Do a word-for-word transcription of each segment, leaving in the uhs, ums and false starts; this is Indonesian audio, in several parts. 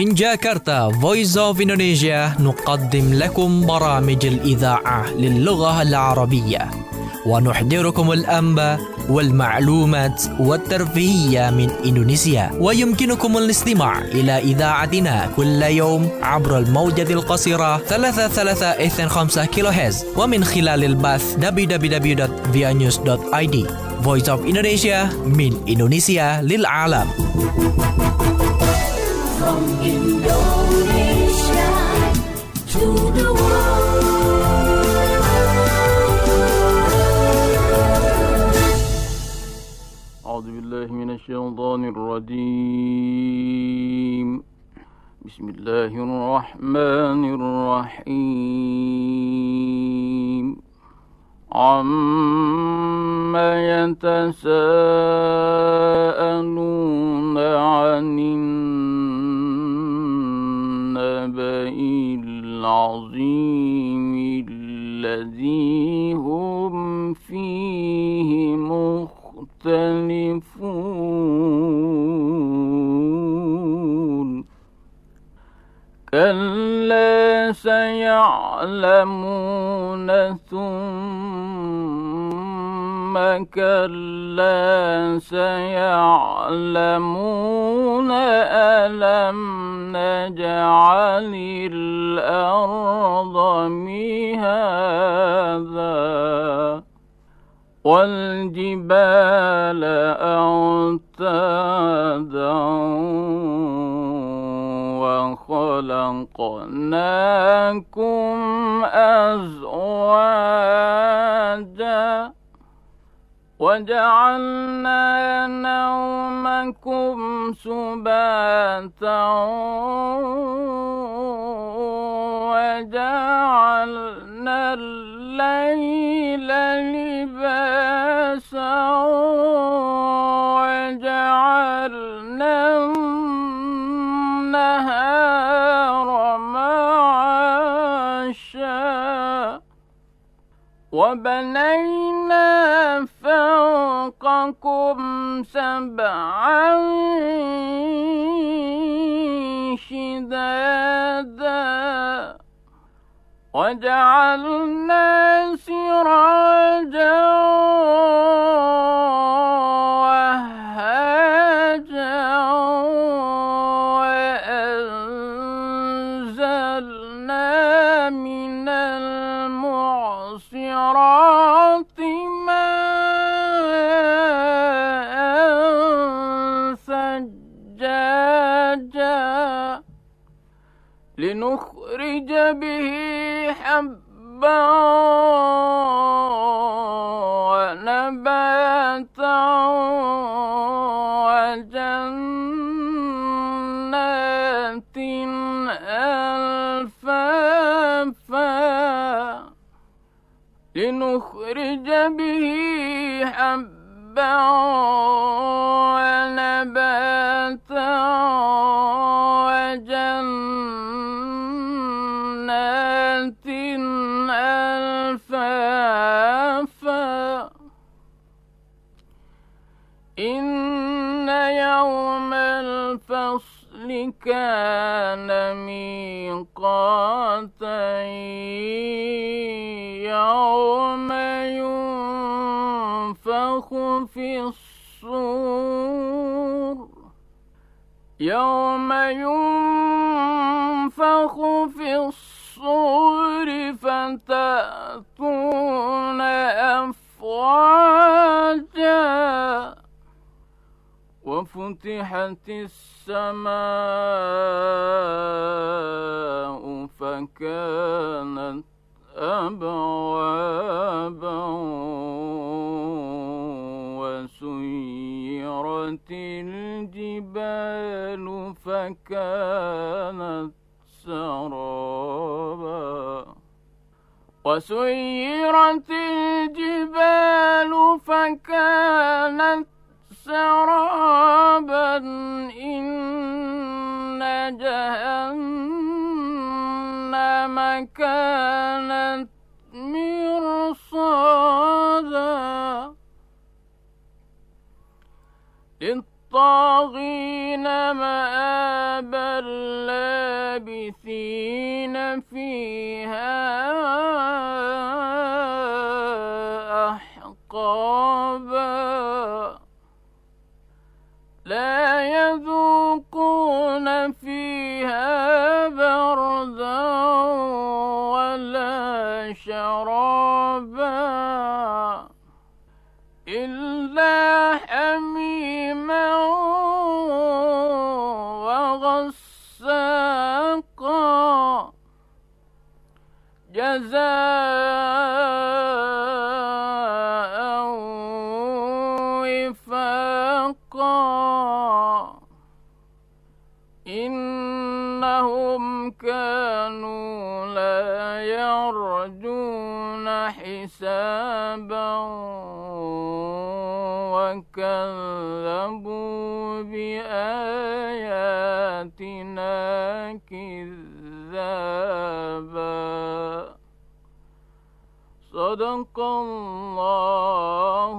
من جاكرتا Voice of Indonesia نقدم لكم برامج الإذاعة للغة العربية ونحضركم الأنباء والمعلومات والترفيهية من إندونيسيا. ويمكنكم الاستماع إلى إذاعتنا كل يوم عبر الموجة القصيرة ثلاثة ثلاثة اثنين خمسة كيلو هرتز ومن خلال البث دبليو دبليو دبليو دوت via news دوت i d. Voice of Indonesia من إندونيسيا للعالم. From Indonesia to the world. أعوذ بالله من الشيطان الرجيم. بسم الله الرحمن الرحيم. عما يتساءلون عن النبأ العظيم الذي هم فيه مختلفون. كلا سيعلمون ثم كلا سيعلمون ألم نجعل الأرض مهادا والجبال أوتادا وخلقناكم أزواجا وجعلنا نومكم سباتا وجعلنا الليل لباسا وجعلنا النهار معاشا وبنينا فوقكم سبعا شدادا وجعلنا سراجا وهاجا وأنزلنا من المعصرات ماء ثجاجا لنخرج به حبا ونباتا وجنات ألفافا لنخرج به حبا ونباتا وجنات ألفافا إن يوم الفصل كان ميقاتا يوم ينفخ في الصور يوم ينفخ في الصور فتأتون أفواجا وفتحت السماء فكانت أبوابا وسيرت الجبال فكانت سرابا وسيرت الجبال فكانت سرابا إن جهنم كانت مرصادا للطاغين مآبا لابثين فيها أحقابا لا يذوقون فيها بردا ولا شرابا إلا حميما وغساقا جزاء وفاقا إنهم كانوا لا يرجون حسابا وكذبوا بآياتنا كذابا صدق الله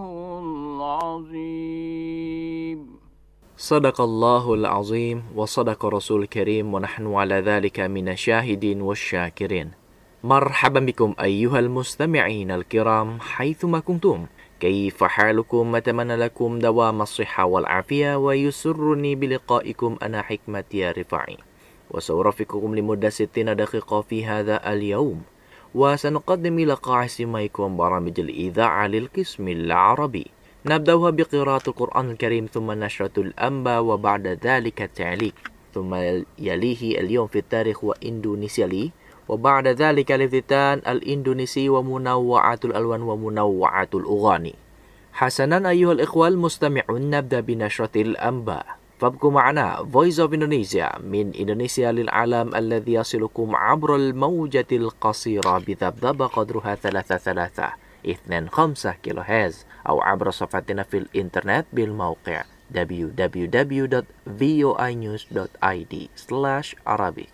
العظيم. صدق الله العظيم وصدق رسول الكريم ونحن على ذلك من الشاهدين والشاكرين. مرحبا بكم أيها المستمعين الكرام حيثما كنتم. كيف حالكم؟ أتمنى لكم دوام الصحة والعافية، ويسرني بلقائكم أنا حكمة يا رفاعي، وسأرافقكم لمدة ستين دقيقة في هذا اليوم، وسنقدم إلى قاع سماعكم برامج الإذاعة للقسم العربي. نبدأها بقراءة القرآن الكريم، ثم نشرة الأنباء، وبعد ذلك التعليق، ثم يليه اليوم في التاريخ وإندونيسيا لي، وبعد ذلك الافتتان الإندونيسي ومنوعات الألوان ومنوعات الأغاني. حسنا أيها الإخوة المستمعون، نبدأ بنشرة الأنباء، فابقوا معنا Voice of Indonesia من إندونيسيا للعالم الذي يصلكم عبر الموجة القصيرة بذبذبة قدرها ثلاثة ثلاثة اثنين خمسة كيلو هرتز، أو عبر صفحتنا في الإنترنت بالموقع دبليو دبليو دبليو دوت في او اي نيوز دوت اي دي سلاش عربي.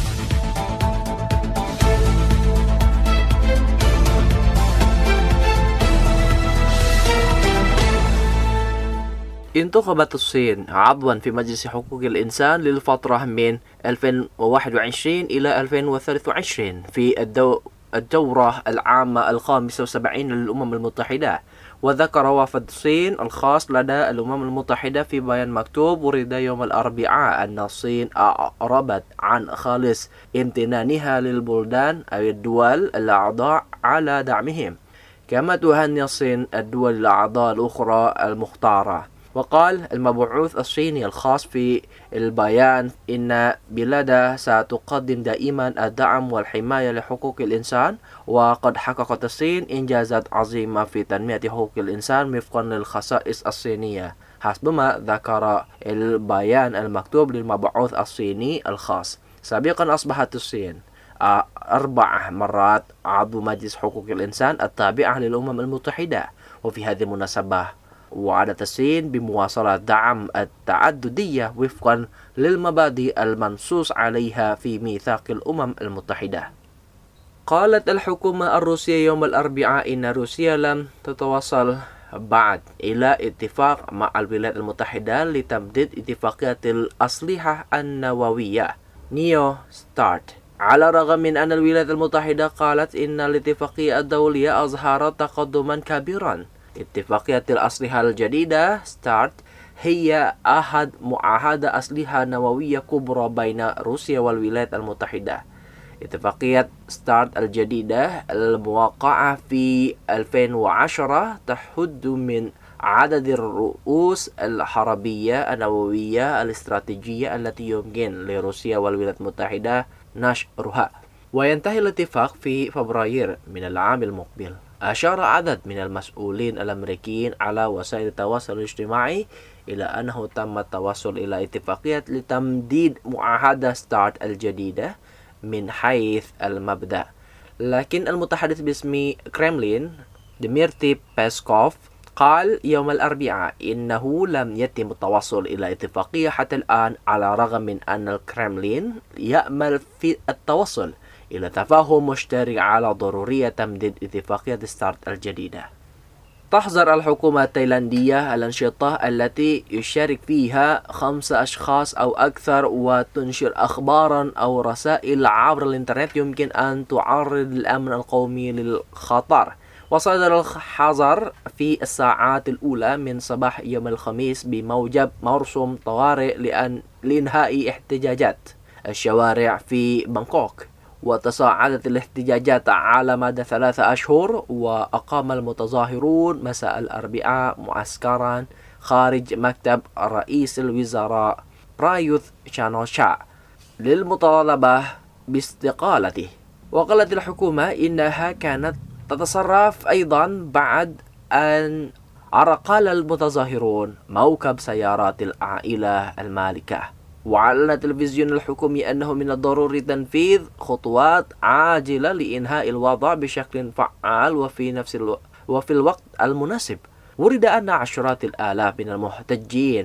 انتخبت الصين عضوا في مجلس حقوق الإنسان للفترة من ألفين وواحد وعشرين إلى ألفين وثلاثة وعشرين في الدو الدورة العامة الخامسة وسبعين للأمم المتحدة. وذكر وفد الصين الخاص لدى الأمم المتحدة في بيان مكتوب ورد يوم الأربعاء أن الصين أعربت عن خالص امتنانها للبلدان أو الدول الأعضاء على دعمهم، كما تهني الصين الدول الأعضاء الأخرى المختارة. وقال المبعوث الصيني الخاص في البيان إن بلاده ستقدم دائما الدعم والحماية لحقوق الإنسان، وقد حققت الصين إنجازات عظيمة في تنمية حقوق الإنسان وفقا للخصائص الصينية حسب ما ذكر البيان المكتوب للمبعوث الصيني الخاص. سابقا أصبحت الصين أربع مرات عضو مجلس حقوق الإنسان التابعة للأمم المتحدة، وفي هذه المناسبة وعدت الصين بمواصلة دعم التعددية وفقا للمبادئ المنصوص عليها في ميثاق الأمم المتحدة. قالت الحكومة الروسية يوم الأربعاء إن روسيا لم تتوصل بعد إلى اتفاق مع الولايات المتحدة لتمديد اتفاقية الأسلحة النووية نيو ستارت، على الرغم من أن الولايات المتحدة قالت إن الاتفاقية الدولية أظهرت تقدما كبيرا. اتفاقية الأسلحة الجديدة ستارت هي أحد معاهدة أسلحة نووية كبرى بين روسيا والولايات المتحدة. اتفاقية ستارت الجديدة الموقعة في ألفين وعشرة تحد من عدد الرؤوس الحربية النووية الاستراتيجية التي يمكن لروسيا والولايات المتحدة نشرها، وينتهي الاتفاق في فبراير من العام المقبل. أشار عدد من المسؤولين الأمريكيين على وسائل التواصل الاجتماعي إلى أنه تم التوصل إلى اتفاقية لتمديد معاهدة ستارت الجديدة من حيث المبدأ، لكن المتحدث باسم كرملين ديمتري بيسكوف قال يوم الأربعاء إنه لم يتم التوصل إلى اتفاقية حتى الآن، على الرغم من أن الكرملين يأمل في التوصل إلى تفاهم مشترك على ضرورية تمديد اتفاقية ستارت الجديدة. تحظر الحكومة التايلاندية الأنشطة التي يشارك فيها خمسة أشخاص أو أكثر وتنشر أخبارا أو رسائل عبر الإنترنت يمكن أن تعرض الأمن القومي للخطر. وصدر الحظر في الساعات الأولى من صباح يوم الخميس بموجب مرسوم طوارئ لأن لإنهاء احتجاجات الشوارع في بانكوك. وتصاعدت الاحتجاجات على مدى ثلاثة أشهر، وأقام المتظاهرون مساء الأربعاء معسكرا خارج مكتب رئيس الوزراء برايوث شانوشا للمطالبة باستقالته. وقالت الحكومة إنها كانت تتصرف أيضا بعد أن عرقل المتظاهرون موكب سيارات العائلة المالكة. وأعلن التلفزيون الحكومي أنه من الضروري تنفيذ خطوات عاجلة لإنهاء الوضع بشكل فعال وفي نفس الو... وفي الوقت المناسب. ورد أن عشرات الآلاف من المحتجين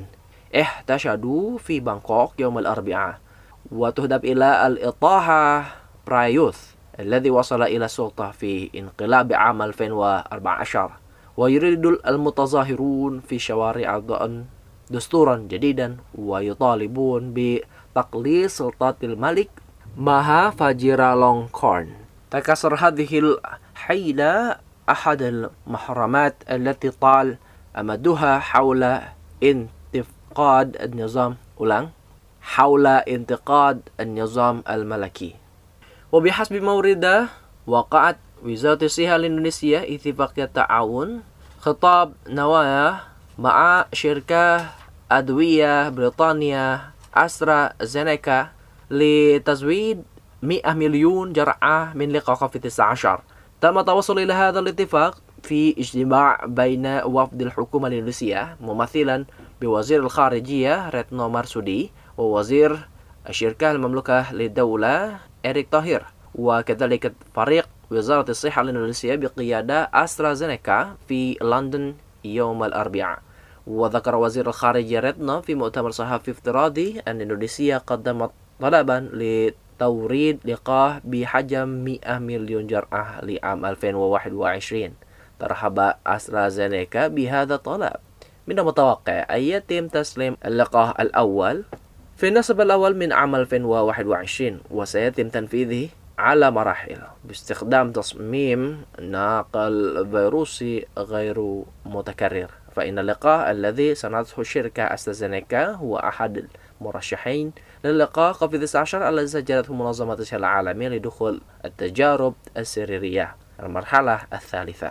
احتشدوا في بانكوك يوم الأربعاء، وتهدف إلى الإطاحة برايوث الذي وصل إلى السلطة في انقلاب عام ألفين وأربعة عشر. ويريد المتظاهرون في شوارع ضأن دستورا جديدا ويطالبون بتقليص سلطات الملك ماها فاجيرالونكورن. تكسر هذه الحيلة أحد المحرمات التي طال أمدها حول انتقاد النظام أولان حول انتقاد النظام الملكي. وبحسب موردة، وقعت وزارة الصحة الإندونيسية اتفاقية تعاون خطاب نوايا مع شركة أدوية بريطانيا أسترازينيكا لتزويد مئة مليون جرعة من لقاح كوفيد تسعة عشر. تم التوصل إلى هذا الاتفاق في اجتماع بين وفد الحكومة الإندونيسية ممثلا بوزير الخارجية رتنو مارسودي ووزير الشركة المملوكة للدولة إريك طاهر، وكذلك فريق وزارة الصحة الإندونيسية بقيادة أسترازينيكا في لندن يوم الأربعاء. وذكر وزير الخارجية رتنو في مؤتمر صحفي افتراضي أن إندونيسيا قدمت طلبا لتوريد لقاح بحجم مئة مليون جرعة لعام ألفين وواحد وعشرين. ترحب أسترازينيكا بهذا الطلب. من المتوقع أن يتم تسليم اللقاح الأول في النصف الأول من عام ألفين وواحد وعشرين، وسيتم تنفيذه على مراحل باستخدام تصميم ناقل فيروسي غير متكرر. فإن اللقاح الذي صنعته الشركة أسترازينيكا هو أحد المرشحين للقاح كوفيد تسعة عشر الذي سجلته منظمة الصحة العالمية لدخول التجارب السريرية المرحلة الثالثة.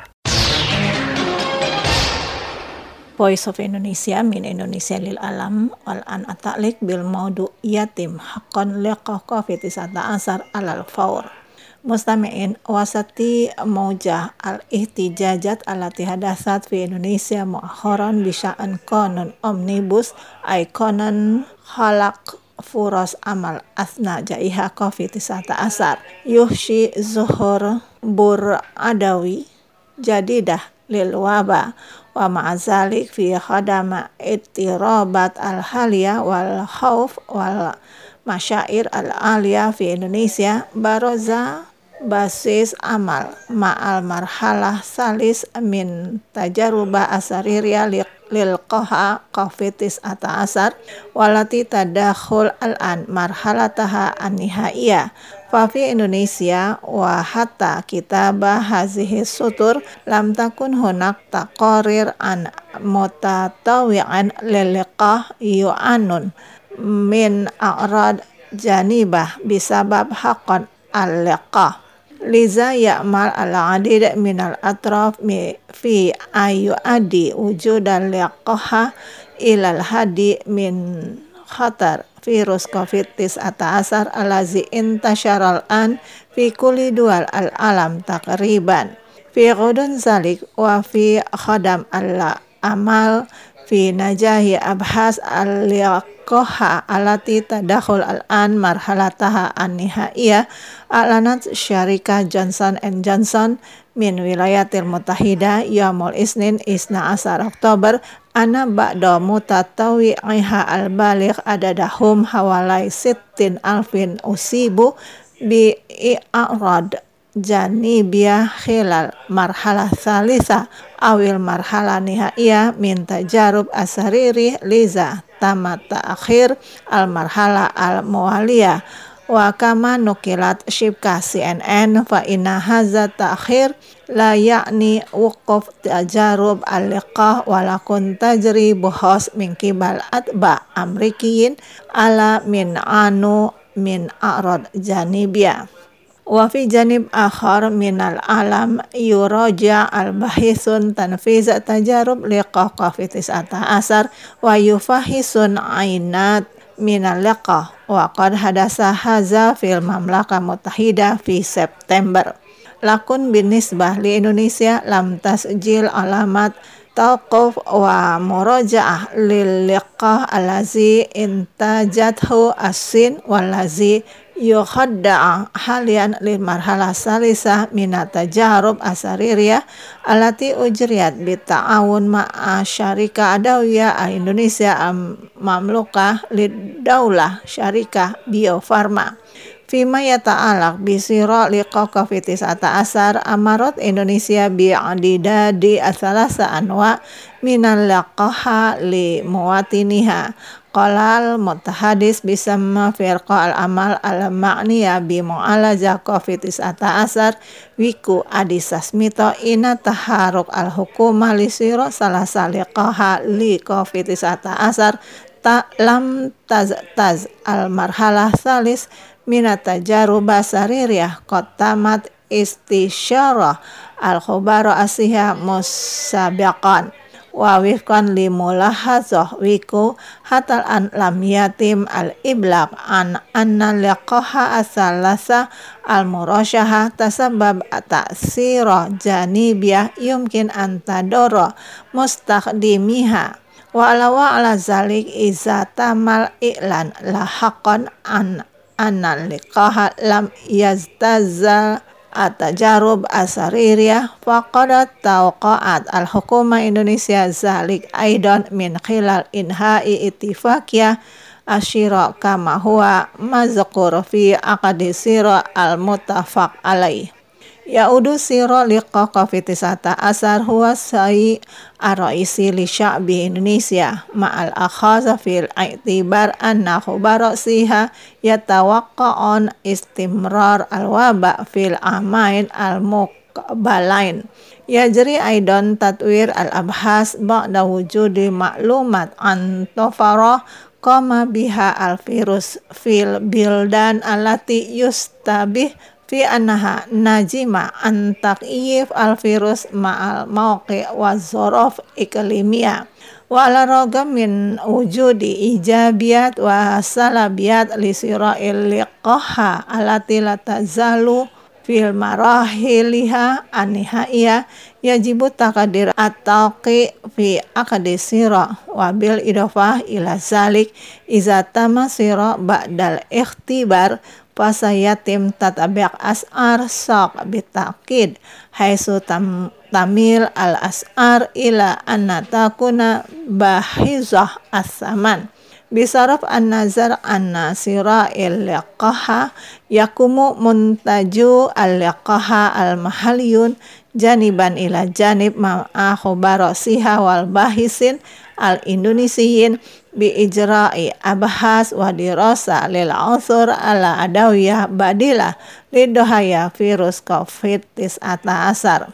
Voice of Indonesia من إندونيسيا للعالم والآن أتعلق بالموضوع يتم حقا لقاح كوفيد تسعة عشر على الفور. مستمعين، وسط موجة الاحتجاجات التي حدثت في إندونيسيا مؤخرا بشأن قانون أومنيبوس أي قانون خلق فرص عمل أثناء جائحة كوفيد تسعة عشر، يخشى ظهور بر عدوي جديدة للوباء. ومع ذلك في خدمة اضطرابات الحالية والخوف والمشاعر العالية في إندونيسيا برز basis amal ma'al marhalah salis min tajarubah asariria lilqaha COVID tis'ah ashar walati tadakhul al-an marhalataha an-nihaiyah fa fi Indonesia wa hatta kitabah hazihi sutur lam takun hunak taqarir an mutatawi'an liliqah yu'anun min a'rad janibah bisabab haqqan al-liqah. Liza ya'mal al-adid min al-atraf fi ayu adi wujudan liqaha ilal hadi min khatar virus COVID tis'ah ashar alazi intasharal an fi kulli dual al-alam takriban fi ghudun zalik wa fi khadam al-amal fi najahi abhas al-liqaha alati tadakhul al-an marhalataha an-nihaiyah alanat syarikah Johnson and Johnson min wilayatil mutahida yaumul isnin isna asar Oktober ana ba'da mutatawi'iha al-baligh adadahum hawalai sittin alfin usibu bi i'rad janibiyah khilal marhalah salisa awil marhalah nihaiyah min tajarub asariri liza tamat ta'akhir al marhalah al muwaliyah wa kama nukilat syibkah C N N fa inna hadza ta'khir la ya'ni wuquf tajarub al-liqah walakun tajri buhos min kibal atba amrikiyin ala min anu min a'rad janibiyah. Wa fi janib akhar minal alam yuraja al-bahisun tanfiz tajarub liqah qafitis ata asar wa yufahisun ainat minal liqah wa qad hadasa haza fil mamlakah mutahidah fi September. Lakun binisbah li Indonesia lam tasjil alamat taquf wa murajaah lil liqah alazi intajathu asin walazi yukhadda'a halian lil marhalah salisah minat tajarub asaririyah alati ujriyat bita'awun ma'a syarika adawiyah Indonesia mamlukah lid daulah syarikah Bio Farma. Fima yata'alaq bisira liqa qafitis ata asar amarat Indonesia bi'adidadi asalasa anwa minal laqaha li muwatiniha qalal mutahadis bisamma firqa al-amal al-ma'niya bi mu'alaja qafitis ata asar wiku adisasmito ina taharuk al-hukumah li sira salasa liqaha li qafitis ata asar ta lam taz taz al-marhalah salis minat tajarubah saririyah qatamat istisyarah al-khubara asihah musabiqan wa wifqan li mulahazah wiku hatal an lam yatim al-iblaq an anna liqaha asalasa al-murasyaha tasabab ta'sira janibiyah yumkin antadoro mustakhdimiha wa ala wa ala zalik iza tamal i'lan lahaqan an anna liqaha lam yaztazal at-tajarub asaririyah faqad tawqa'at al-hukumah Indonesia zalik aidan min khilal inha'i ittifaqiyah asyira kama huwa mazkur fi aqdi sira al-muttafaq alaih. Yaudu sira liqa qafitis ata asar huwa sa'i ar-raisi li sya'bi Indonesia ma'al akhaza fil i'tibar anna khubara siha yatawaqqa'un istimrar al-waba fil amain al-muqbalain. Yajri aidan tatwir al-abhas ba'da wujudi ma'lumat an tofarah qama biha al-virus fil bildan alati yustabih fi annaha najima an taqyif al-virus ma'al mawqi' wa zorof iklimiyah wa ala ragam min wujudi ijabiyat wa salabiyat li sira'il liqaha alati la tazalu fil marahiliha anihaiyah yajibu taqdir at-taqi fi aqdi sira wa bil idafah ila zalik iza tama sira ba'dal ikhtibar fasayatim tatabiq as'ar saq bitakid haitsu tam, tamil al as'ar ila anna takuna bahizah as-saman bisaraf an-nazar anna sira'il liqaha yakumu muntaju al-liqaha al-mahaliyun janiban ila janib ma'a khubara siha wal bahisin al-indonesiyin bi ijra'i abahas wa dirasa lil unsur ala adawiyah badilah lidohaya virus covid tis'ata asar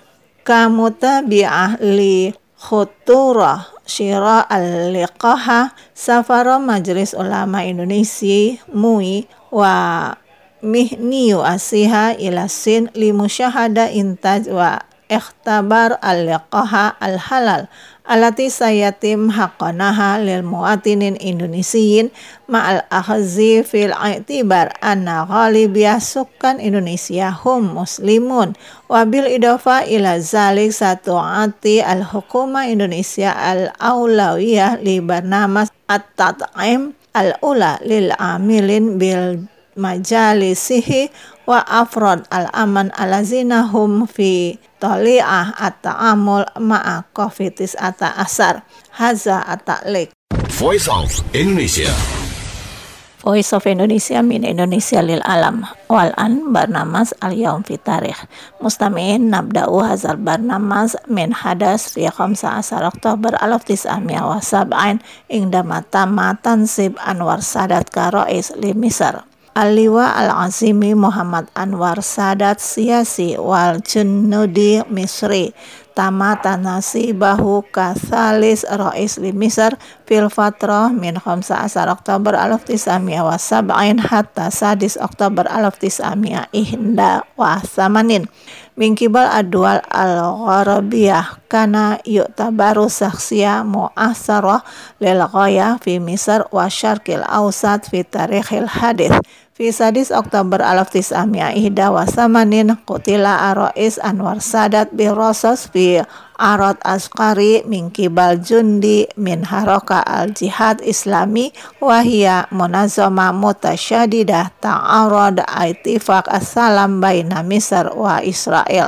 kamutabi'ah li khuturah syira al-liqaha safara Majelis Ulama Indonesia M U I wa mihniyu asiha ila sin li musyahada intaj wa ikhtabar al-liqaha al-halal alati sayatim haqqanaha lil muwatinin Indonesiyin ma'al akhzi fil i'tibar anna ghalibiyah sukan Indonesia hum muslimun wa bil idafa ila zalik satu'ati al-hukuma Indonesia al-awlawiyah li barnamas at-tat'im al-ula lil amilin bil majalisihi wa afrod al-aman alazina hum fi tali'ah at-ta'amul ma'a qafitis ata asar haza at-ta'liq. Voice of Indonesia. Voice of Indonesia min Indonesia lil alam. Wal an barnamas al yaum fi tarikh. Mustami'in nabda'u hazal barnamas min hadas fi khamsa asar Oktober alaf tis'amiyah wa sab'in indama tamma tansib Anwar Sadat ka rais li Misr. Al-Liwa Al-Azimi Muhammad Anwar Sadat Siyasi wal Junudi Misri tamata nasibahu kathalis rais li Misr fil fatrah min khamsa asar Oktober alaf tis'amiyah wa sab'in hatta sadis Oktober alaf tis'amiyah ihda wa thamanin min kibal adwal al-gharabiyah kana yu'tabaru saksiyah mu'asarah lil ghaya fi Misr wa syarqil awsat fi tarikhil hadith. Fi sadis Oktober alaf tis'amiyah ihda wa thamanin qutila ar-rais Anwar Sadat bi rasos fi Arad Askari min kibal jundi min haroka al-jihad islami wahia munazama mutasyadidah ta'arad aitifak as-salam baina Misr wa Israel.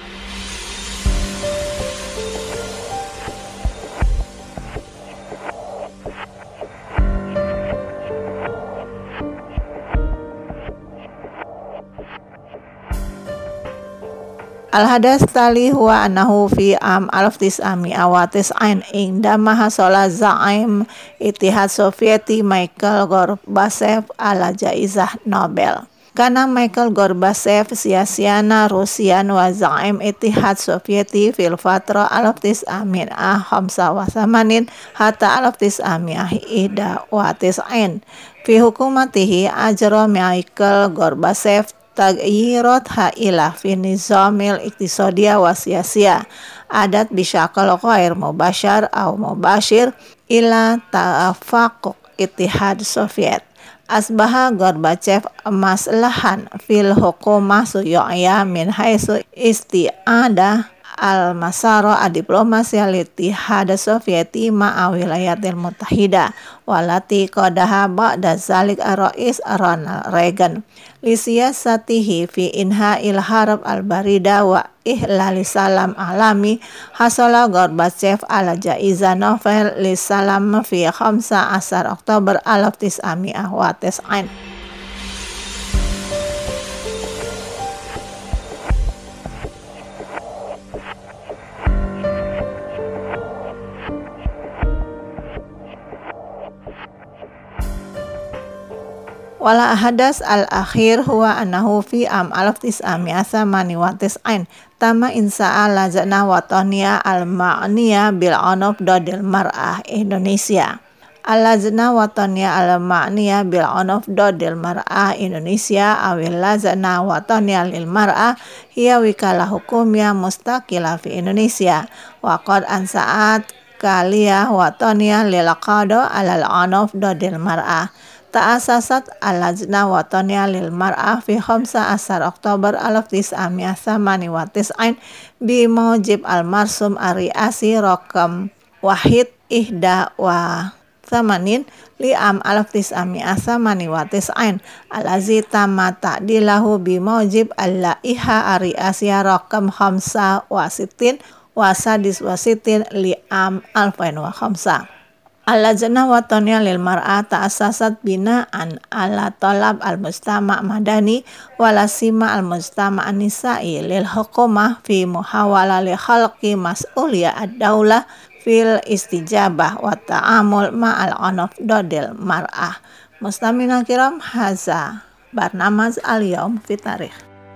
Al-hadas tali huwa annahu fi am alaf tis'amiyah wa tis'in indama hasala za'im Ittihad Sovieti Mikhail Gorbachev ala jaizah Nobel. Kana Mikhail Gorbachev siyasiana Rusian wa za'im Ittihad Sovieti fil fatra alaf tis'amiyah khamsa wa thamanin hatta alaf tis'amiyah ihda wa tis'in. Fi hukumatihi ajra Mikhail Gorbachev tagyirat ha'ilah fi nizamil iktisadiyah wa siyasiyah adat bisyakal ghair mubashar au mubashir ila ta'afaquq Ittihad Soviet. Asbaha Gorbachev maslahan fil hukumah suyu'iyah min haitsu isti'adah al-masara adiplomasi al-Ittihad Sovieti ma'a wilayatil mutahida walati qadaha ba'da zalik ar-rais Ronald Reagan li siyasatihi fi inha'il harb al-barida wa ihlali salam alami. Hasala Gorbachev ala jaiza Nobel li salam fi khamsa asar Oktober alaf tis'amiyah wa tis'in. Wala hadas al-akhir huwa annahu fi am alaf tis'amiyah thamani wa tis'in tama insa'a lajnah wataniya al-ma'niya bil unuf dodil mar'ah Indonesia. Al-lajnah wataniya al-ma'niya bil unuf dodil mar'ah Indonesia awil lajnah wataniya lil mar'ah hiya wikalah hukumiyah mustaqila fi Indonesia wa qad ansa'at kaliyah wataniya lil qada alal unuf dodil mar'ah. Ta'asasat al-lajnah wataniya lil mar'ah fi khamsa asar Oktober alaf tis'amiyah thamani wa tis'in bi mujib al-marsum ar-ri'asi rakam wahid ihda wa thamanin li am alaf tis'amiyah thamani wa tis'in alazi tamma ta'dilahu bi mujib al-laiha ar-ri'asiyah rakam khamsa wa sittin wa sadis wa sittin li am alfain wa khamsa. Al-lajnah wataniya lil mar'ah ta'asasat bina'an ala talab al-mujtama' madani walasima al-mujtama' nisa'i lil hukumah fi muhawala li khalqi mas'uliyah ad-daulah fil istijabah wa ta'amul ma'al unuf dodil mar'ah. Mustamina kiram haza barnamaz al-yaum fi tarikh.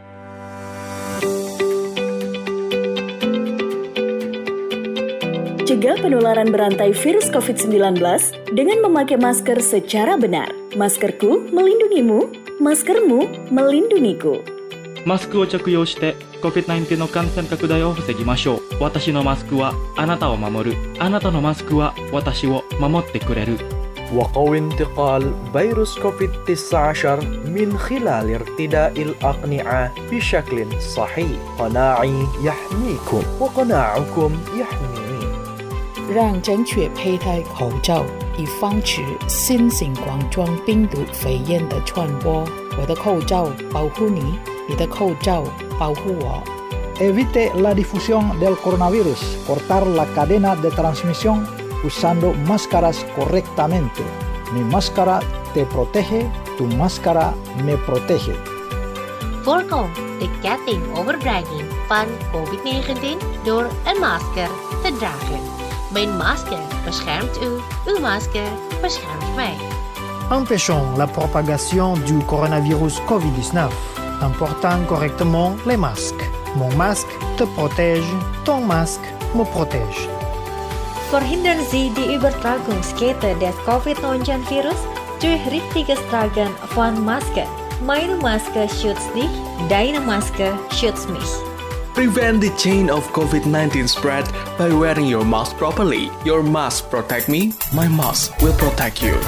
Cegah penularan berantai virus covid sembilan belas dengan memakai masker secara benar. Maskerku melindungimu, maskermu melindungiku. マスクを着用して コビッドナインティーン の感染拡大を防ぎましょう。私のマスクはあなたを守る。あなたのマスクは私を守ってくれる。 وقوي انتقال فيروس كوفيد تسعة عشر من خلال ارتداء الأقنعة بشكل صحيح. قناعي يحميكم وقناعكم يحميني. 让正确佩戴口罩，以防止新型冠状病毒肺炎的传播。我的口罩保护你，你的口罩保护我。 Evite la difusión del coronavirus. Cortar la cadena de transmisión usando máscaras correctamente. Mi máscara te protege, tu máscara me protege. Voorkom de kettingoverdraging van covid negentien door een masker te dragen. Mijn masker beschermt u, uw masker beschermt mij. Empêchons la propagation du coronavirus covid dix-neuf en portant correctement les masques. Mon masque te protège, ton masque me protège. Verhindern Sie die Übertragungskette des covid neunzehn virus durch richtiges Tragen von Maske. Meine Maske schützt dich, deine Maske schützt mich. Prevent the chain of covid nineteen spread by wearing your mask properly. Your mask protect me, my mask will protect you.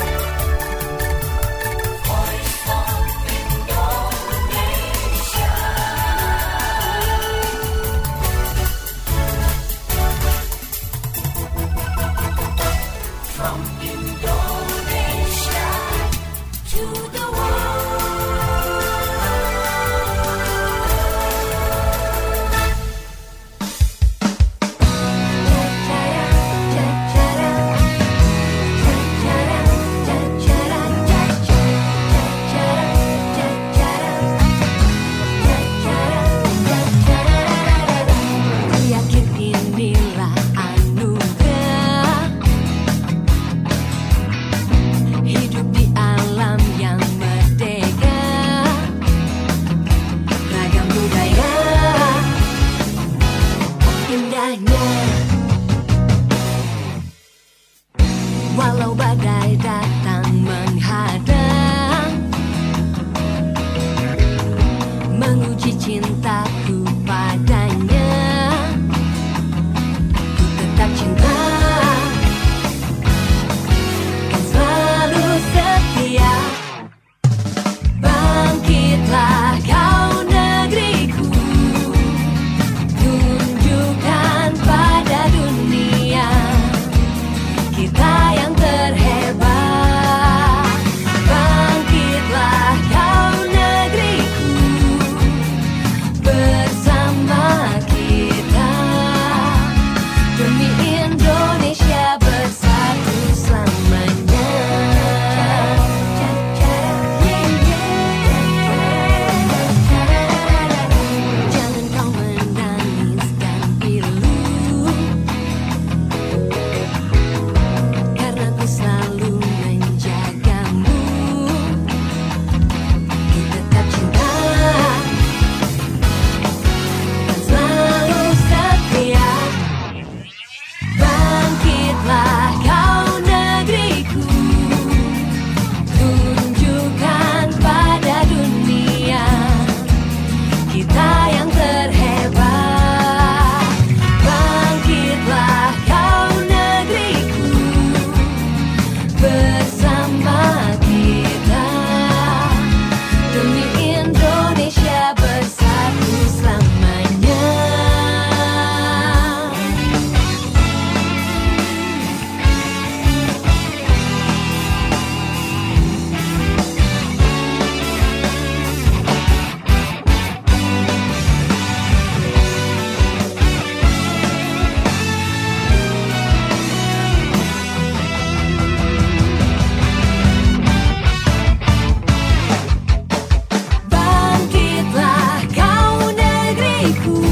Walau badai datang menghadang, menguji cintaku padanya, ku tetap cinta, kan selalu setia. Bangkitlah kau negeriku, tunjukkan pada dunia kita yang terhebat. Bangkitlah kau negeriku, bersama kita demi Indonesia bersatu selamanya. Jangan kau menangiskan pilu, karena ku selalu menjagamu. Ku tetap cinta, kan selalu setia. Bangkitlah kau negeriku, tunjukkan pada dunia kita yang terhebat. Bangkitlah kau negeriku, bersama kita demi Indonesia bersatu selamanya. Bangkitlah kau negeriku,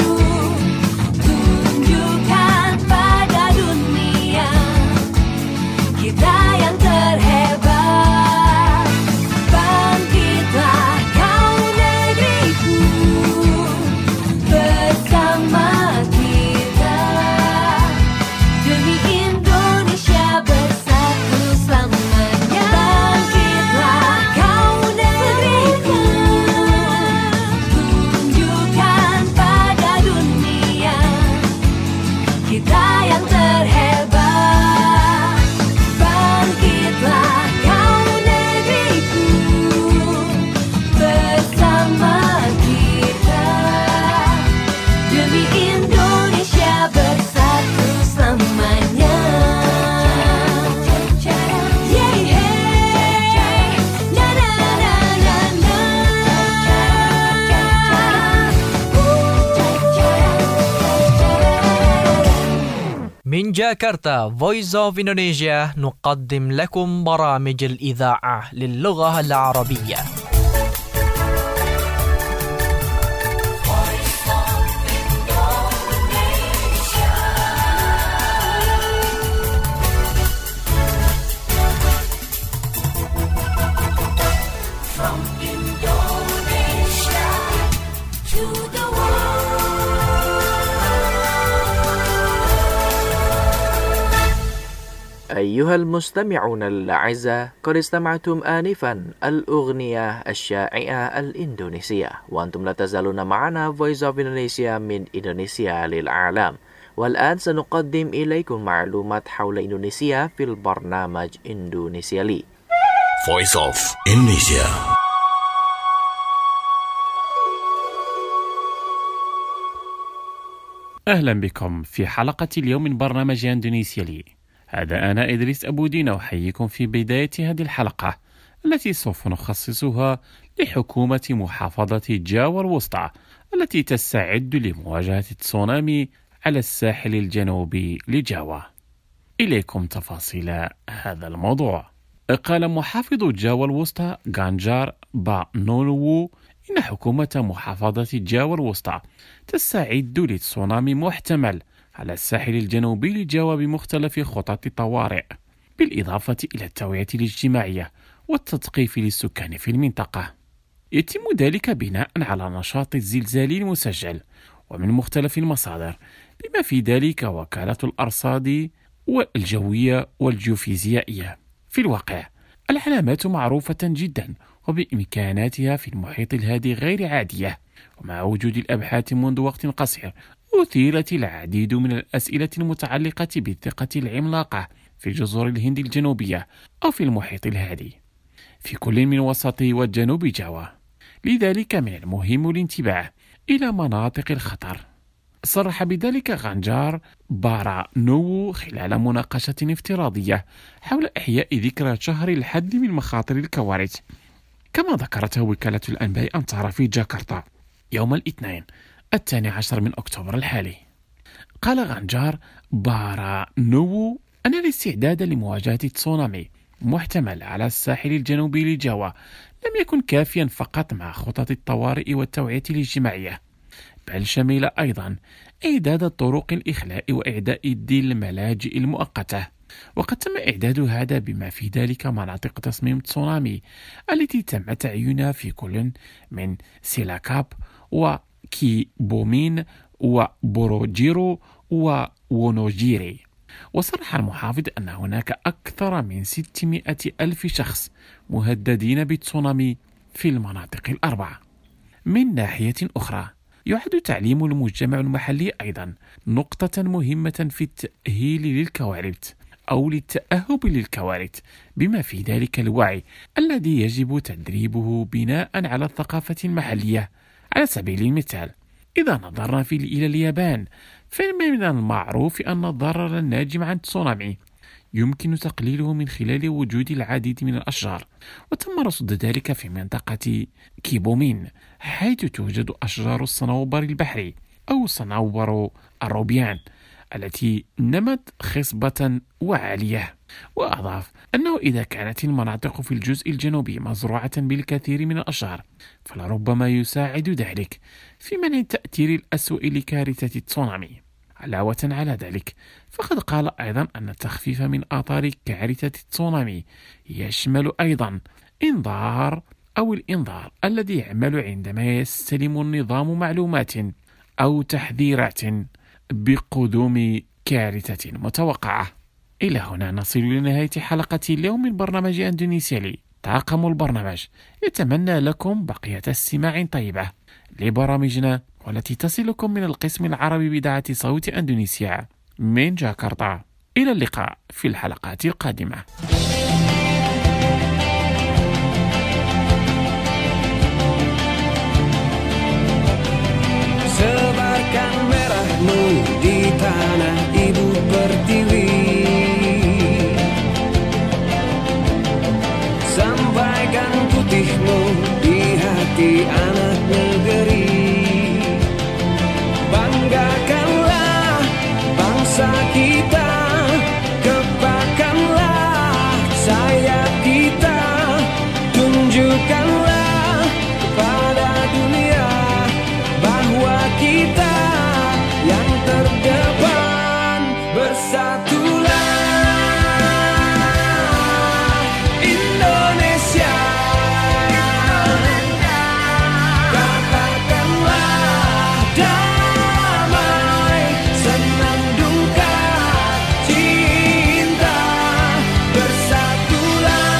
tunjukkan pada dunia kita yang terhebat. Bangkitlah kau negeriku, bersama kita demi Indonesia bersatu selamanya. Bangkitlah kau negeriku, tunjukkan pada dunia kita yang terhebat. Bangkitlah kau negeriku, bersama kita demi Indonesia bersatu selamanya. Yeah, yeah. Na, na, na, na, na. من جاكرتا Voice of Indonesia نقدم لكم برامج الإذاعة للغة العربية. أيها المستمعون الأعزاء، قد استمعتم آنفا الأغنية الشائعة الإندونيسية، وأنتم لا تزالون معنا Voice of Indonesia من إندونيسيا للعالم. والآن سنقدم إليكم معلومات حول إندونيسيا في البرنامج إندونيسيا لي. Voice of Indonesia. أهلا بكم في حلقة اليوم من برنامج إندونيسيا لي. هذا أنا إدريس أبو دينا، أحييكم في بداية هذه الحلقة التي سوف نخصصها لحكومة محافظة جاوا الوسطى التي تستعد لمواجهة التسونامي على الساحل الجنوبي لجاوا. إليكم تفاصيل هذا الموضوع. قال محافظ جاوا الوسطى غانجار با نونوو إن حكومة محافظة جاوا الوسطى تستعد لتسونامي محتمل على الساحل الجنوبي لجاوا بمختلف خطط الطوارئ، بالإضافة إلى التوعية الاجتماعية والتثقيف للسكان في المنطقة. يتم ذلك بناء على نشاط الزلزال المسجل ومن مختلف المصادر، بما في ذلك وكالة الأرصاد والجوية والجيوفيزيائية. في الواقع العلامات معروفة جدا وبإمكاناتها في المحيط الهادي غير عادية، ومع وجود الأبحاث منذ وقت قصير أثيرت العديد من الأسئلة المتعلقة بالثقة العملاقة في جزر الهند الجنوبية أو في المحيط الهادي في كل من وسط والجنوب جاوا. لذلك من المهم الانتباه إلى مناطق الخطر. صرح بذلك غانجار بارا نوو خلال مناقشة افتراضية حول إحياء ذكرى شهر الحد من مخاطر الكوارث، كما ذكرته وكالة الأنباء أنطارا في جاكرتا يوم الاثنين الثاني عشر من أكتوبر الحالي. قال غانجار بارا نوو أن الاستعداد لمواجهة التسونامي محتمل على الساحل الجنوبي لجاوا لم يكن كافيا فقط مع خطط الطوارئ والتوعية الاجتماعية، بل شمل أيضا إعداد طرق الإخلاء وإعداء الملاجئ المؤقتة. وقد تم إعداد هذا بما في ذلك مناطق تصميم تسونامي التي تم تعيينها في كل من سيلاكاب وكيبومين وبوروجيرو وونوجيري. وصرح المحافظ أن هناك أكثر من ستمائة ألف شخص مهددين بالتسونامي في المناطق الأربعة. من ناحية أخرى يعد تعليم المجتمع المحلي أيضا نقطة مهمة في التأهيل للكوارث أو للتأهب للكوارث، بما في ذلك الوعي الذي يجب تدريبه بناء على الثقافة المحلية. على سبيل المثال، إذا نظرنا في إلى اليابان، فمن المعروف أن الضرر الناجم عن التسونامي يمكن تقليله من خلال وجود العديد من الأشجار، وتم رصد ذلك في منطقة كيبومين، حيث توجد أشجار الصنوبر البحري أو صنوبر الروبيان التي نمت خصبة وعالية. وأضاف أنه إذا كانت المناطق في الجزء الجنوبي مزروعة بالكثير من الأشجار فلربما يساعد ذلك في منع التأثير الأسوأ لكارثة التسونامي. علاوة على ذلك، فقد قال أيضا أن التخفيف من آثار كارثة التسونامي يشمل أيضا إنذار أو الإنذار الذي يعمل عندما يستلم النظام معلومات أو تحذيرات بقدوم كارثة متوقعة. إلى هنا نصل لنهاية حلقة اليوم من برنامج إندونيسيا لي. طاقم البرنامج يتمنى لكم بقية استماع طيبة لبرامجنا والتي تصلكم من القسم العربي بإذاعة صوت إندونيسيا من جاكرتا. إلى اللقاء في الحلقات القادمة. Sebarkan merahmu di tanah ibu pertiwi, sampaikan putihmu di hati anak negeri. Banggakanlah bangsa kita bersatulah Indonesia. Katakanlah damai, senang duka cinta, bersatulah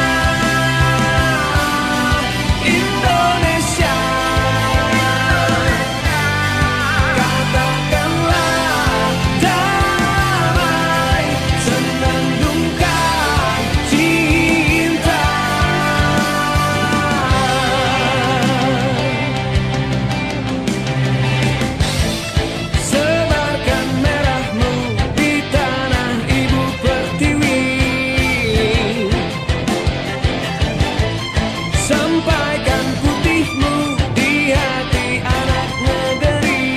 Indonesia. Katakanlah damai, senang duka cinta. Sebarkan merahmu di tanah ibu pertiwi, sampaikan putihmu di hati anak negeri.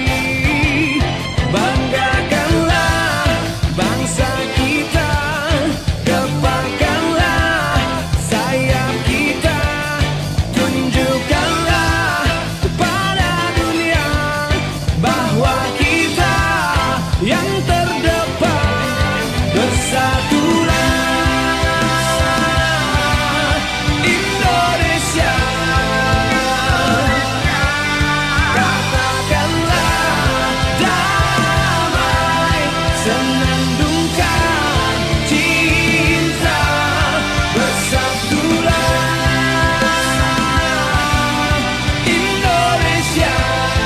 Banggakanlah bangsa kita, gepangkanlah sayap kita, tunjukkanlah kepada dunia bahwa kita yang terdepan. Bersatulah Indonesia. Katakanlah damai, senang duka cinta, bersatulah Indonesia.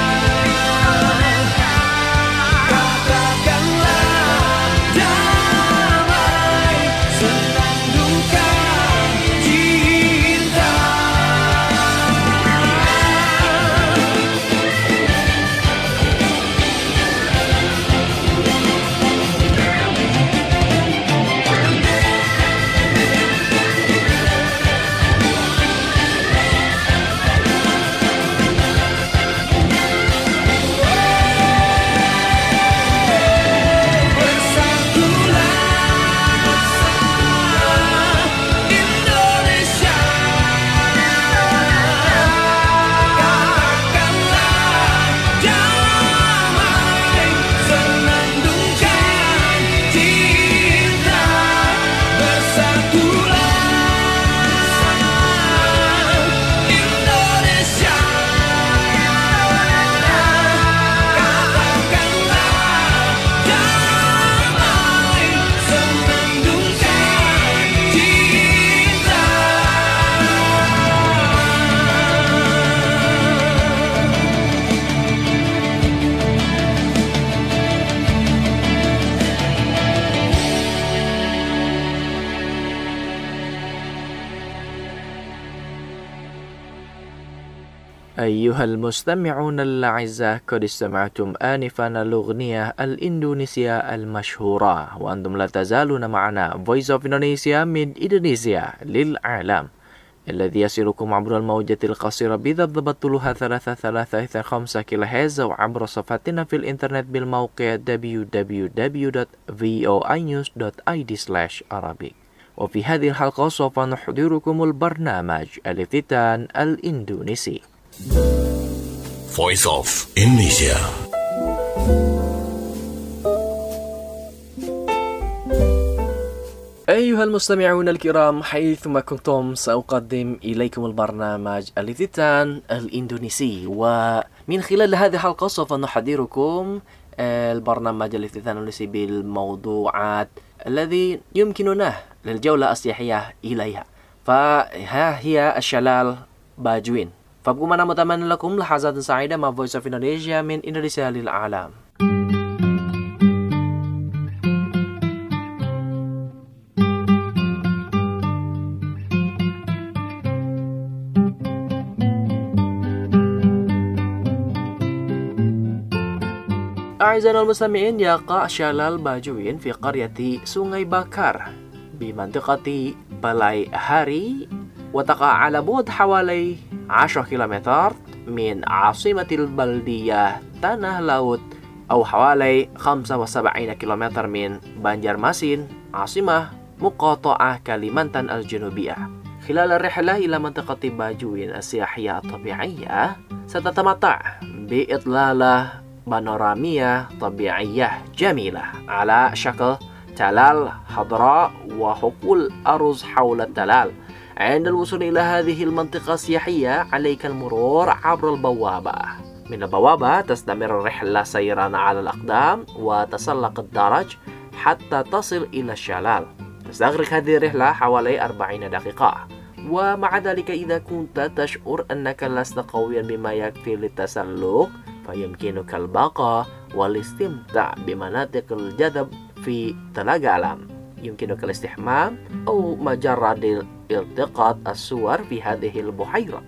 Katakanlah damai, senang duka cinta. أيها المستمعون الأعزاء، قد استمعتم آنفا الأغنية الإندونيسية المشهورة، وأنتم لا تزالون معنا Voice of Indonesia من إندونيسيا للعالم، الذي يصلكم عبر الموجة القصيرة بضبط طولها ثلاثة ثلاثة خمسة كيلو هرتز، وعبر صفحتنا في الإنترنت بالموقع دبليو دبليو دبليو دوت فوي نيوز دوت آي دي سلاش عربي. وفي هذه الحلقة سوف نحضركم البرنامج الافتتان الإندونيسي. Voice of Indonesia. أيها المستمعون الكرام، حيثما كنتم سأقدم إليكم البرنامج الافتتان الإندونيسي، ومن خلال هذه الحلقة سوف نحضركم البرنامج الافتتان الإندونيسي بالموضوعات الذي يمكننا للجولة السياحية إليها. فها هي الشلال باجوين. فابقوا معنا متمنى لكم لحظات سعيدة مع Voice of Indonesia من إندونيسيا للعالم. أعزائنا المستمعين، يقع شلال باجوين في قرية سونغاي باكار بمنطقة بالاي هاري، وتقع على بعد حوالي عشرة كيلومتر من عاصمة البلدية تانه لاوت، أو حوالي خمسة وسبعين كيلومتر من بانجارماسين عاصمة مقاطعة كاليمانتان الجنوبية. خلال الرحلة إلى منطقة باجوين السياحية الطبيعية ستتمتع بإطلالة بانورامية طبيعية جميلة على شكل تلال خضراء وحقول أرز حول التلال. عند الوصول إلى هذه المنطقة السياحية عليك المرور عبر البوابة. من البوابة تستمر الرحلة سيرا على الأقدام وتسلق الدرج حتى تصل إلى الشلال. تستغرق هذه الرحلة حوالي أربعين دقيقة. ومع ذلك إذا كنت تشعر أنك لست قويا بما يكفي للتسلق فيمكنك البقاء والاستمتاع بمناطق الجذب في تلاجة ألم. يمكنك الاستحمام أو مجرد التقاط الصور في هذه البحيرة.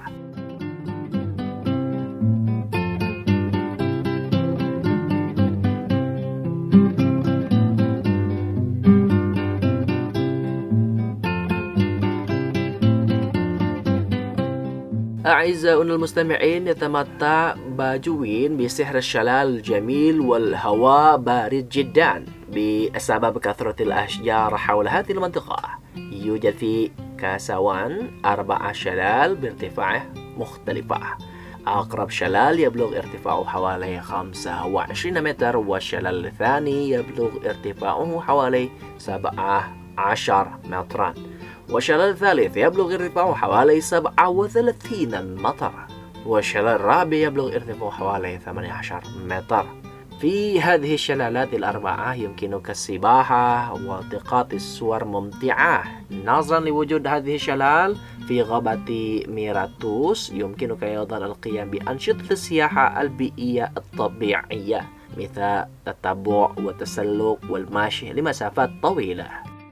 أعزائنا المستمعين، يتمتع باجوين بسحر الشلال الجميل والهواء بارد جدا بسبب كثرة الأشجار حول هذه المنطقة. يوجد في كاسوان أربع شلال بارتفاع مختلفة. أقرب شلال يبلغ ارتفاعه حوالي خمسة وعشرين متر، والشلال الثاني يبلغ ارتفاعه حوالي سبعة عشر مترا، والشلال الثالث يبلغ ارتفاعه حوالي سبعة وثلاثين متر، والشلال الرابع يبلغ ارتفاعه حوالي ثمانية عشر متر. في هذه الشلالات الأربعة يمكنك السباحة والتقاط الصور ممتعة. نظرا لوجود هذه الشلال في غابة ميراتوس يمكنك أيضا القيام بأنشطة السياحة البيئية الطبيعية مثل التتبع والتسلق والمشي لمسافات طويلة.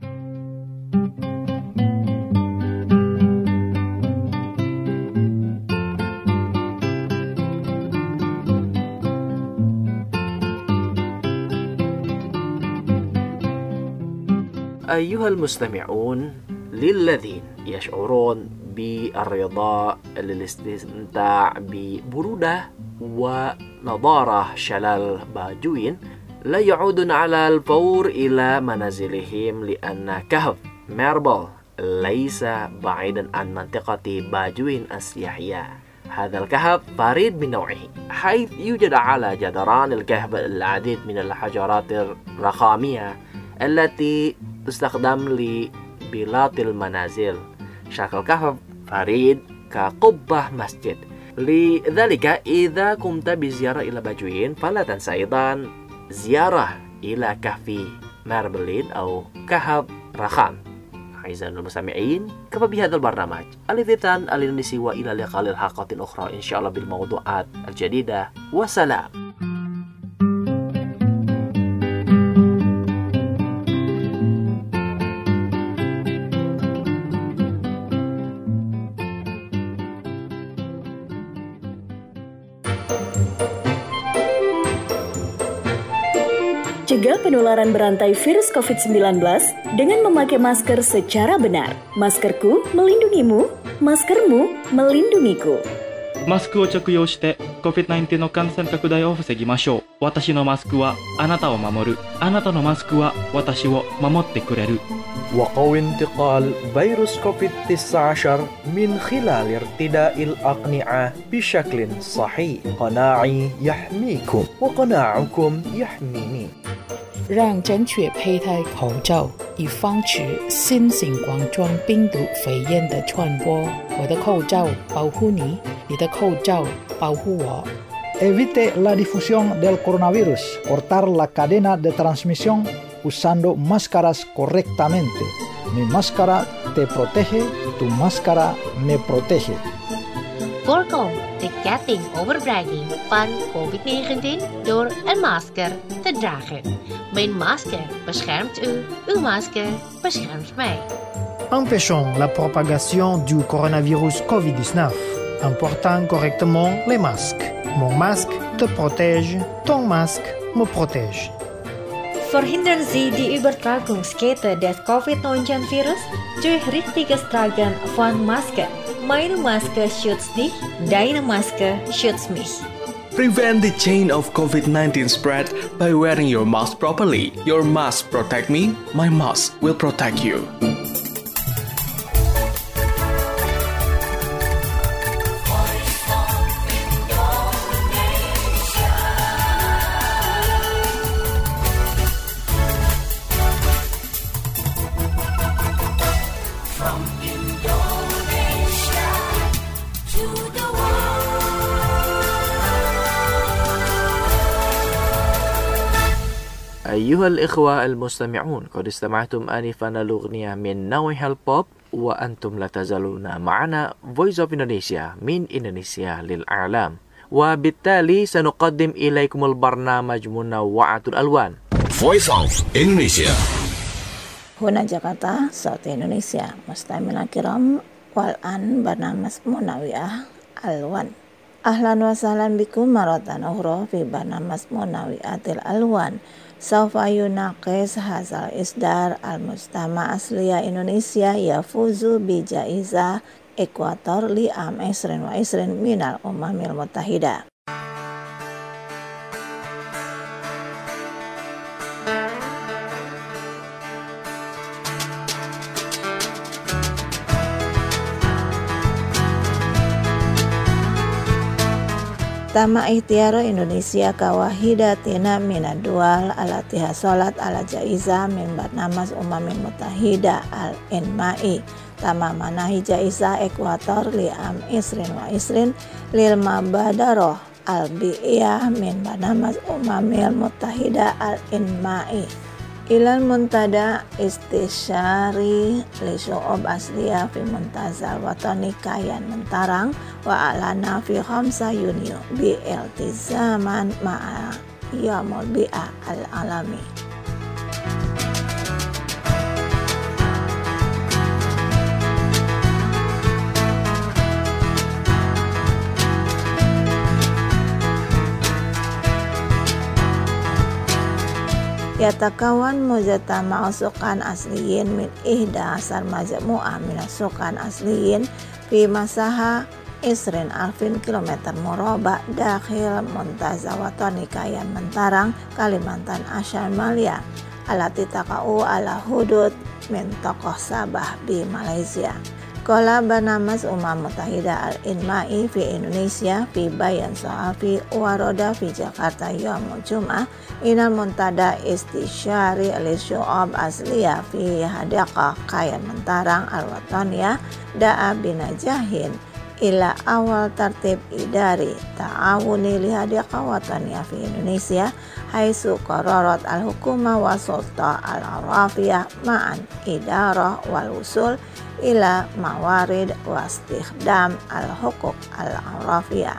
أيها المستمعون، للذين يشعرون بالرضا للاستمتاع ببرودة ونضارة شلال باجوين لا يعودون على الفور إلى منازلهم، لأن كهف ميربل ليس بعيدا عن منطقة باجوين السياحية. هذا الكهف فريد من نوعه، حيث يوجد على جدران الكهف العديد من الحجرات الرخامية التي تستخدم لبلاط المنازل. شكل الكهف فريد كقبة مسجد. لذلك إذا قمت بزيارة إلى باجوين فلا تنسى أيضا زيارة إلى كهف ميربلين أو كهف رخام. أعزائنا المستمعين، كفى بهذا البرنامج الإذن الإندونيسي، وإلى اللقاء للحلقات أخرى إن شاء الله بالموضوعات الجديدة، وسلام. Cegah penularan berantai virus covid sembilan belas dengan memakai masker secara benar. Maskerku melindungimu, maskermu melindungiku. マスクを着用して コビッドナインティーン の感染拡大を防ぎましょう。私のマスクはあなたを守る。あなたのマスクは私を守ってくれる。 وقوي انتقال فيروس كوفيد تسعة عشر من خلال ارتداء الأقنعة بشكل صحيح. قناعي يحميكم وقناعكم يحميني. 让正确佩戴口罩，以防止新型冠状病毒肺炎的传播。我的口罩保护你，你的口罩保护我。 Evite la difusión del coronavirus. Cortar la cadena de transmisión usando máscaras correctamente. Mi máscara te protege, tu máscara me protege. Voorkom de ketting overdraging van covid negentien door een masker te dragen. Mijn masker beschermt u, uw masker beschermt mij. Empêchons la propagation du coronavirus covid dix-neuf en portant correctement les masques. Mon masque te protège, ton masque me protège. Verhindern Sie die Übertragungskette des covid neunzehn Virus durch richtiges Tragen von Masken. Meine Maske schützt dich, deine Maske schützt mich. Prevent the chain of covid nineteen spread by wearing your mask properly. Your mask protect me, my mask will protect you. أيها الإخوة المستمعون، قد استمعتم آنفا الأغنية من نوع البوب، وأنتم لا تزالون معنا Voice of Indonesia من إندونيسيا للعالم. وبالتالي سنقدم إليكم البرنامج منوعة الألوان Voice of Indonesia. Huna Jakarta, South Indonesia. Mustamil kiram wal an barnamas Munawiah Alwan. Ahlan wa sahlan bikum maratan ukhra fi barnamas Munawiatil Alwan. Saufa yunaqis hazal isdar al-mustama asliya Indonesia yafuzu bi jaiza Ekuator li am isrin wa isrin minal umamil mutahida. Tama ikhtiaro Indonesia kawahidatina minad dual alati hasolat ala jaiza min barnamas umamil mutahida al-inma'i. Tama manahi jaiza Ekuator li am isrin wa isrin lil mabadaroh al-bi'iyah min barnamas umamil mutahida al-inma'i. Ilal muntada istisyari li syu'ub asliya fi muntazal watani kayan mentarang wa alana fi khamsa Yunio bi iltizaman ma'a yaumul bi'a al-alami. Yatakawan mujtama sukan asliyin min ihda asar majmu'ah min sukan asliyin fi masaha isrin alfin kilometer murabba dakhil muntaza watani kayan mentarang Kalimantan Asyamaliyah alati taqa'u ala hudud min tokoh Sabah bi Malaysia. Kola barnamas Umam Mutahida al-Inma'i fi Indonesia fi bayan so'afi waroda fi Jakarta yaumul Jum'ah inal muntada istisyari al-syu'ab asliya fi hadaqah kayan mentarang al-wataniyah da'a binajahin ila awal tertib idari ta'awuni li hadaqah wataniyah fi Indonesia haitsu qararat al-hukuma wa sulta al-arafiyah ma'an idarah wal usul ila mawarid wa istikhdam al-hukuk al-arafiyah.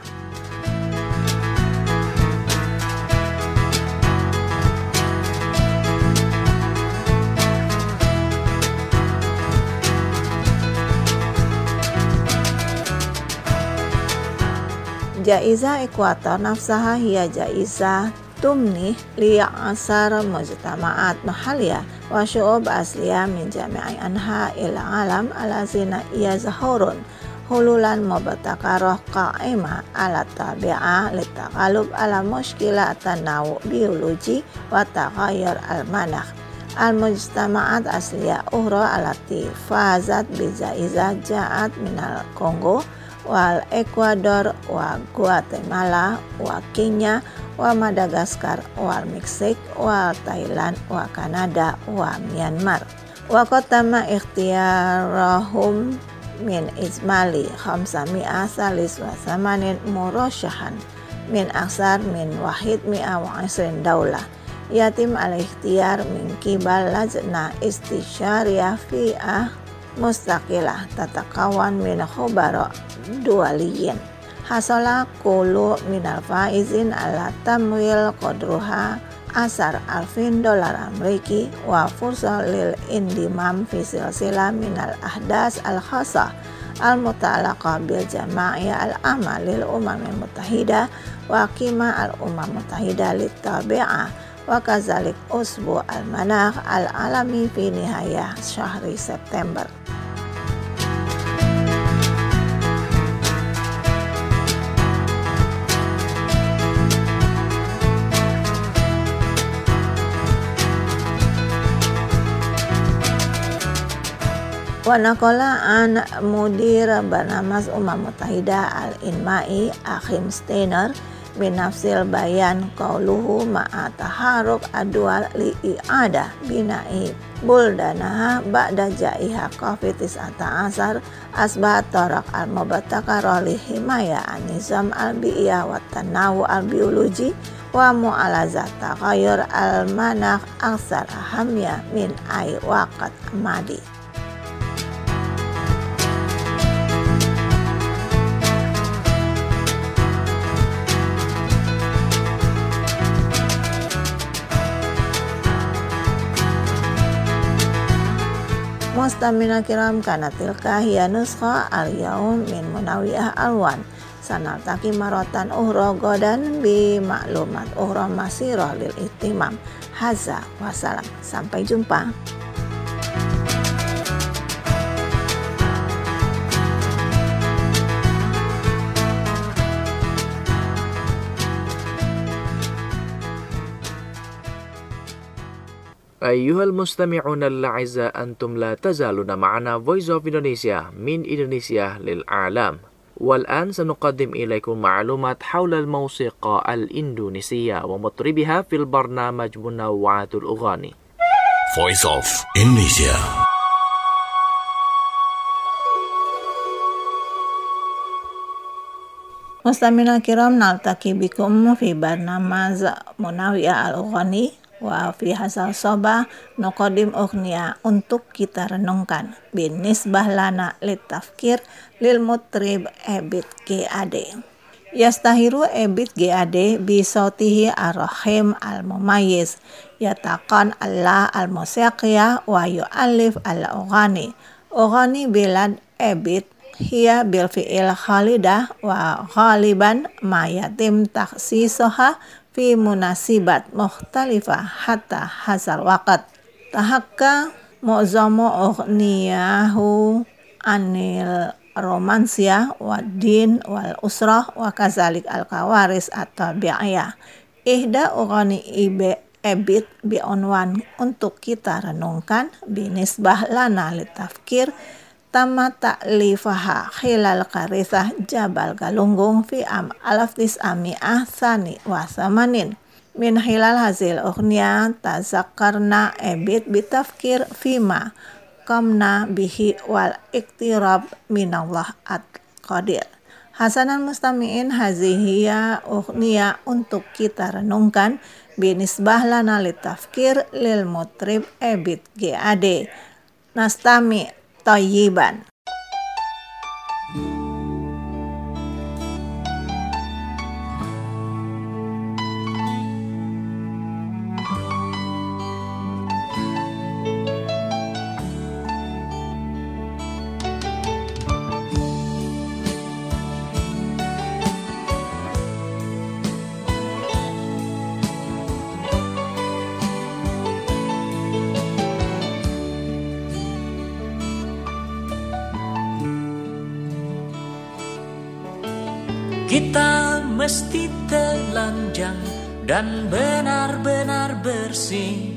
Jaiza Ekuator nafsaha hiya jaiza tumnih liya asar mujtama'at mahaliyah wa syu'ub asliyah min jami'i anha ila alam alazina yazhurun hululan mubtakaroh qa'imah ala tabi'ah litaqalub ala mushkilah tanawu biologi wa taghayyur al-manakh al-mujtama'at asliyah ukhra alati fazat bijaiza ja'at minal Kongo wal Ecuador wa Guatemala wa Kenya wa Madagaskar wal Meksik wa Thailand wa Kanada wa Myanmar. Wa qatama ikhtiyarahum min ijmali khamsa mi'a salis wa samanin murasyahan min aksar min wahid mi'a wa isrin daulah. Yatim al-ikhtiyar min kibal lajna istisyariyah fi'ah mustaqilah tatakawan min khubara dualiyin. Hasala kulu minal faizin ala tamwil qadruha asar alfin dolar Ameriki wa fursa lil indimam fi silsilah minal ahdas al khasah al muta'alaqa bil jama'iyah al amal lil umam al mutahida wa qima al umam mutahida lit tabi'ah wa kazalik usbu al manakh al alami fi nihayah syahri September. Wa naqala an mudir barnamas Umam Mutahida al-Inma'i Akhim Steiner binafsil bayan qauluhu ma'a taharuk adwal li'i'adah bina'i buldanaha ba'da ja'iha covid asar asbat tarak al-mubatakara li himaya an-nizam al-bi'iyah wa tanawu al-biologi wa mu'alazat taghayyur al-manakh aksar ahamiyah min ay waqt madi. Mustamina kiram kana tilka hiya nuskha al-yawm min Munawiyah Alwan. Sanaltaki marotan uhra godan bi maklumat uhra masirah lil ihtimam. Haza wassalam. Sampai jumpa. أيها المستمعون الأعزاء أنتم لا تزالون معنا Voice of Indonesia من إندونيسيا للعالم. والآن سنقدم إليكم معلومات حول الموسيقى الإندونيسية ومطربها في البرنامج منوعات الأغاني. Voice of Indonesia. Mustamina kiram naltaki bikum fi barnamaj Munawiyah al-Ughani wa fi hasal soba nuqadim ughniya untuk kita renungkan binisbah lana litafkir lil mutrib Ebit G A D. Yastahiru Ebit G A D bi sautihi ar-rahim al-mumayyiz yataqan Allah al-musiqiyah wa yu'allif al-ughani. Ughani bilad Ebit hiya bil fi'il khalidah wa ghaliban ma yatim takhsisuha fi munasibat mukhtalifah hatta hazal waqt. Tahakka mu'zamu ughniyahu anil romansia wa din wal usrah wa kazalik al kawaris atau bi'ayah. Ihda ughani ibe Ebit bi unwan untuk kita renungkan binisbah lana litafkir tama ta'lifaha khilal karithah Jabal Galunggung fi am alaf tis'ami'ah thani wa thamanin. Min khilal hazil ughniya tazakkarna Ebit bitafkir fima kamna bihi wal iktirab minallah at-qadir. Hasanan mustami'in hazihiya ughniya untuk kita renungkan binisbah lana litafkir lil mutrib Ebit G A D. Nastami Tayyiban. Kita mesti telanjang dan benar-benar bersih,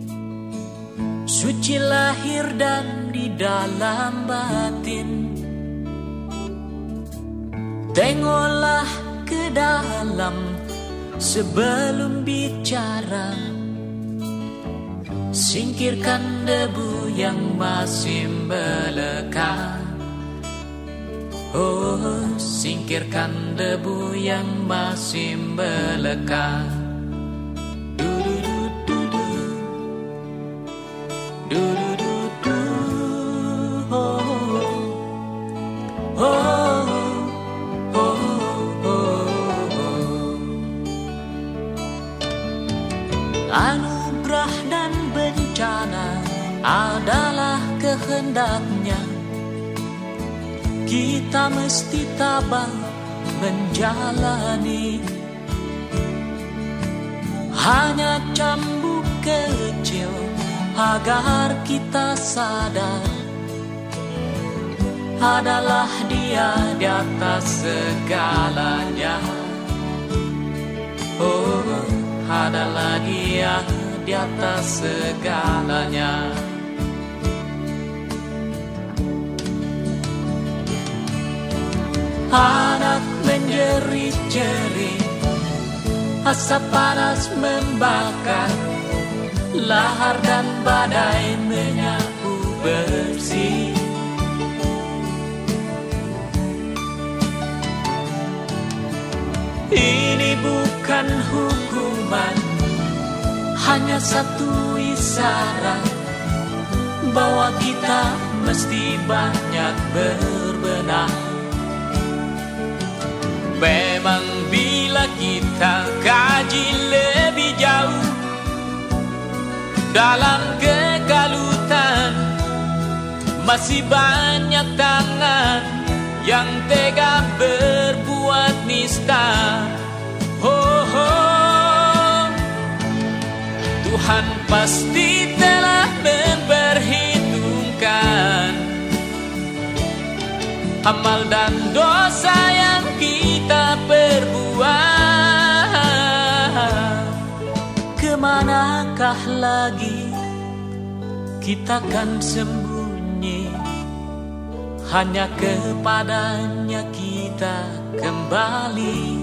suci lahir dan di dalam batin. Tengoklah ke dalam sebelum bicara, singkirkan debu yang masih melekat. Oh, singkirkan debu yang masih melekat. Du-du-du-du-du. Du-du-du-du. Oh, oh, oh, oh, oh. Anugerah dan bencana adalah kehendaknya. Kita mesti tabah menjalani. Hanya cambuk kecil agar kita sadar adalah Dia di atas segalanya. Oh, adalah Dia di atas segalanya. Anak menjerit-jerit, asap panas membakar, lahar dan badai menyapu bersih. Ini bukan hukum hanya satu isyarat bahwa kita mesti banyak berbenah. Memang bila kita kaji lebih jauh dalam kegalutan, masih banyak tangan yang tega berbuat nista. Oh, oh. Tuhan pasti telah memperhitungkan amal dan dosa yang kita perbuat. Kemanakah lagi kita kan sembunyi, hanya kepadanya kita kembali.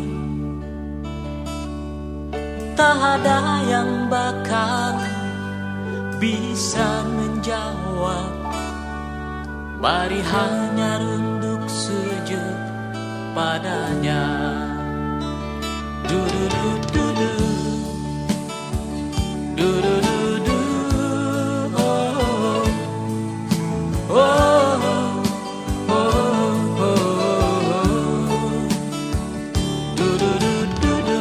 Tak ada yang bakal bisa menjawab. Mari hanya runduk sujud padanya. Du-du-du-du-du, du-du-du-du, oh, oh, oh, oh, oh, du-du-du-du-du.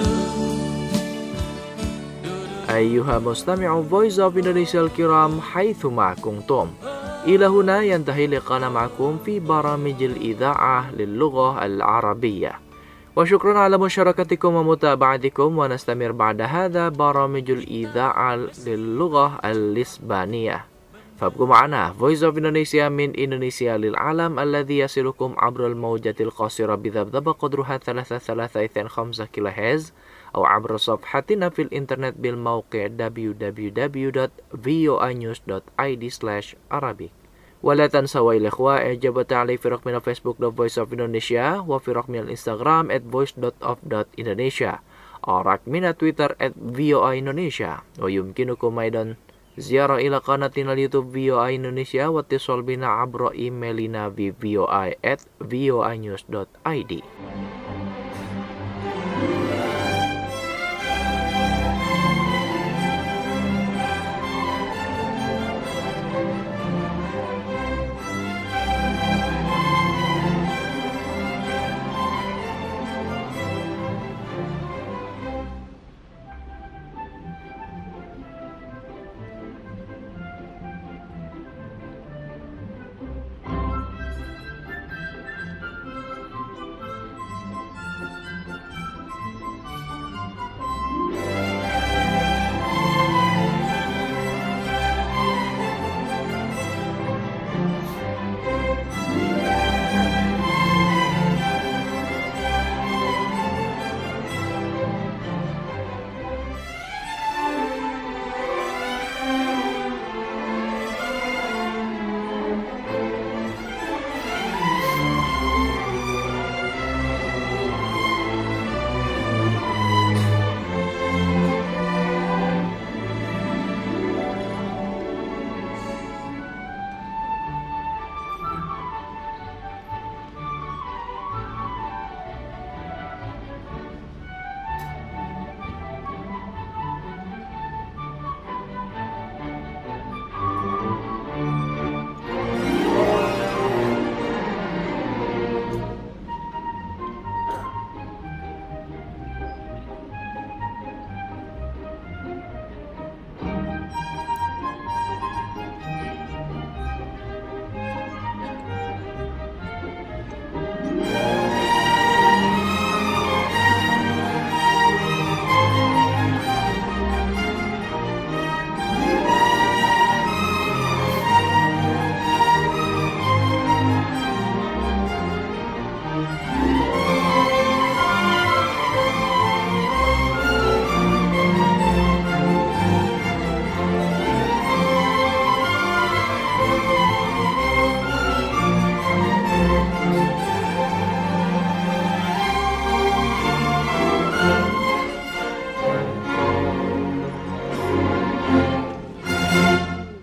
Ayyuha mustami'u Voice of Indonesia al-kiram haithuma kuntum. إلى هنا ينتهي لقاءنا معكم في برامج الإذاعة للغة العربية، وشكرا على مشاركتكم ومتابعتكم، ونستمر بعد هذا برامج الإذاعة للغة الإسبانية. فابقوا معنا Voice of Indonesia من إندونيسيا للعالم الذي يصلكم عبر الموجة القصيرة بذبذبة قدرها ثلاثة ثلاثة اثنين خمسة كيلو هرتز، أو عبر صفحتنا في الإنترنت بالموقع دبليو دبليو دبليو دوت فوي نيوز دوت آي دي سلاش عربي. ولا تنسوا يا الإخوة إعجاب وتعليق في رقمنا فيسبوك دوت فويس أوف إندونيسيا، وفي رقمنا الإنستغرام at voice dot of dot indonesia، أو رقمنا تويتر at voa indonesia. ويمكنكم أيضا زيارة إلى قناتنا اليوتيوب فوي إندونيسيا واتصال بنا عبر إيميلنا في voa at voa news dot I D.